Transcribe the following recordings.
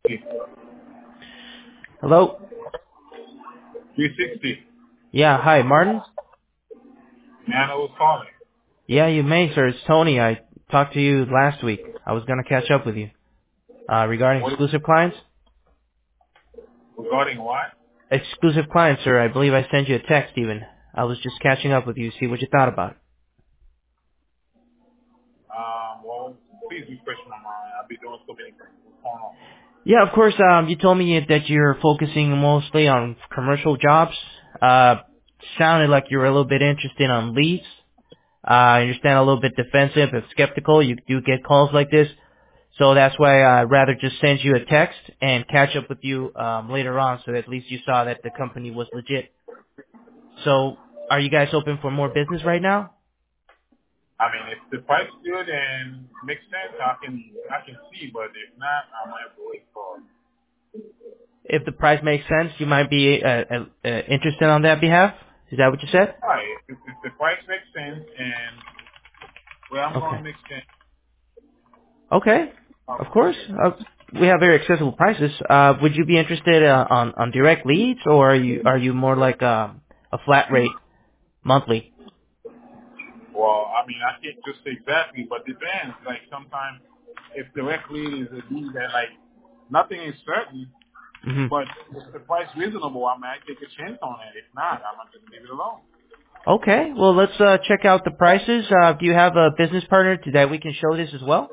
Hello? 360. Yeah, hi, Martin? Man, I was calling. Yeah, you may, sir. It's Tony. I talked to you last week. I was going to catch up with you regarding What exclusive clients. regarding what? Exclusive clients, sir. I believe I sent you a text even. I was just catching up with you, see what you thought about it. Well, please refresh my mind. I've been doing so many things. What's going on? Yeah, of course, you told me that you're focusing mostly on commercial jobs. Sounded like you were a little bit interested on leads. I understand a little bit defensive and skeptical. You do get calls like this. So that's why I'd rather just send you a text and catch up with you later on so that at least you saw that the company was legit. So are you guys open for more business right now? I mean, if the price is good and makes sense, I can see. But if not, I might have to wait for it. If the price makes sense, you might be interested on that behalf? Is that what you said? All right. If the price makes sense and where I'm Okay. going makes sense, Okay. I'll Of course. consider it. We have very accessible prices. Would you be interested on direct leads or are you more like a flat rate monthly? Well, I mean, I can't just say exactly, but depends. Like sometimes, if direct lead is a lead that like nothing is certain, Hmm. but if the price reasonable, I might take a chance on it. If not, I'm gonna just leave it alone. Okay, well let's check out the prices. Do you have a business partner that we can show this as well?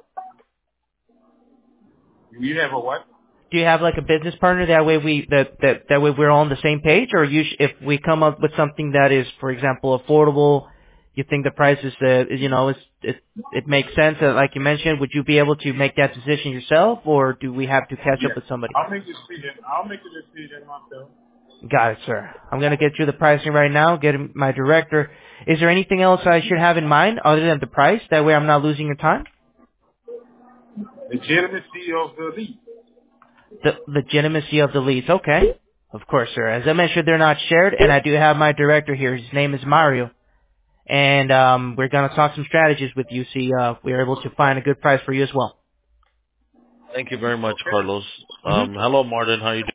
You have a what? Do you have like a business partner that way that way we're all on the same page, or if we come up with something that is, for example, affordable, you think the price is it makes sense, like you mentioned, would you be able to make that decision yourself, or do we have to catch up Yeah. with somebody? I'll make the decision. I'll make the decision myself. Got it, sir. I'm gonna get you the pricing right now. Get my director. Is there anything else I should have in mind other than the price? That way I'm not losing your time. Legitimacy of the lead. The legitimacy of the leads. Okay. Of course, sir. As I mentioned, they're not shared, and I do have my director here. His name is Mario. And we're going to talk some strategies with you, see if we're able to find a good price for you as well. Thank you very much, Okay. Carlos. Hmm. Hello, Martin. How you doing?